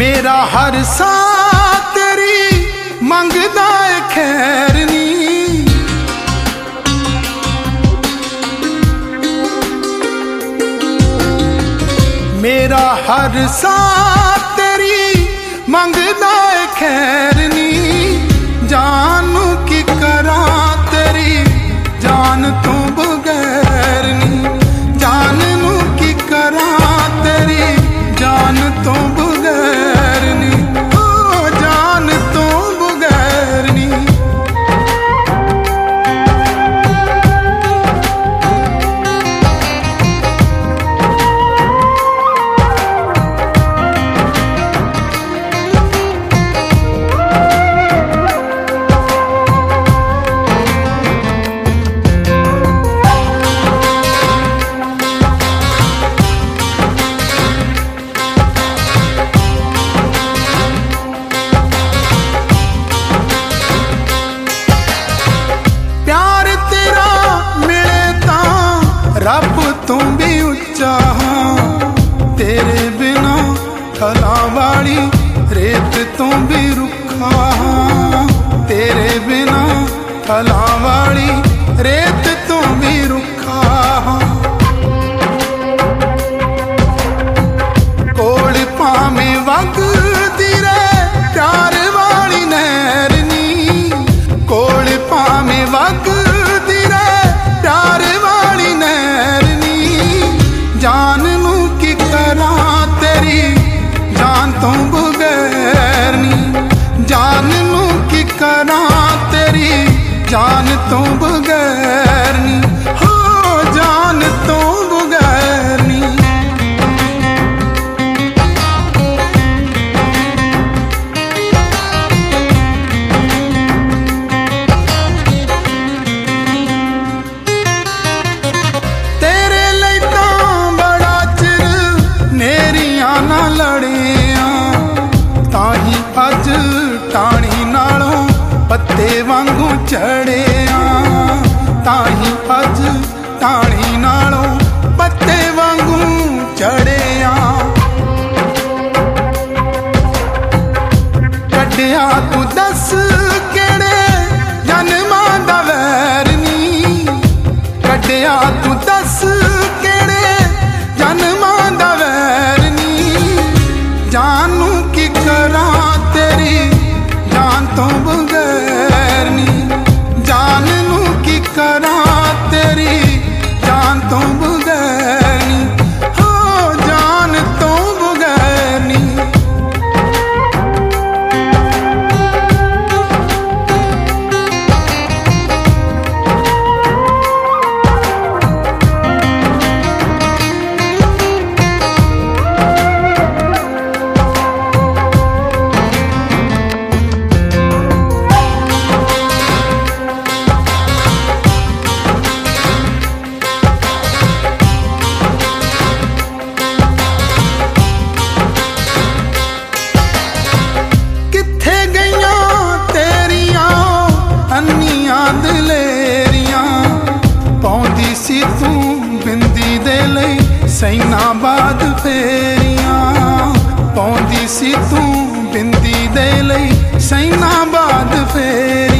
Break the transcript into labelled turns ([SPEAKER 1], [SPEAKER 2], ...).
[SPEAKER 1] मेरा हर सा तेरी मंगदा है खैर नी। मेरा हर सा तेरी मंगदा है खैर नी। जानू की करा तेरी जान तो बगैर नी। जानू की करा तेरी जान तो बगैर नी। ओ जान तो बगैर नी। रब तू भी उच्चा हाँ तेरे बिना थला वाली रेत तू भी रुखा हाँ। तेरे बिना थला वाली रेत तू भी रुखा हाँ। कोल पामे वगदी रे प्यार वाली नहर नी। कोल पामे वगदी रे प्यार वाली नहर नी। जान नू की करा तेरी जान तो बगैर नी। जान नू की करा तेरी जान तो बगैर नी। हो जान तो बगैर नी। अज टाणी नालों पत्ते वांगू चढ़े ताही अज टाणी नालों पत्ते वांगू चढ़े। कढ़िया तू दस केड़े जन्मां दा वैर नी। कढ़िया तू दस केड़े जन्मां दा वैर नी। जानू की करा तेरी जान तो बगैर नी। जान नू की करा तेरी जान तो बगैर नी। हो जान तो बगैर नी। सी तू बिंदी दे लई सैनाबाद फेरियां। पौंदी सी तू बिंदी दे लई सैनाबाद फेरियां।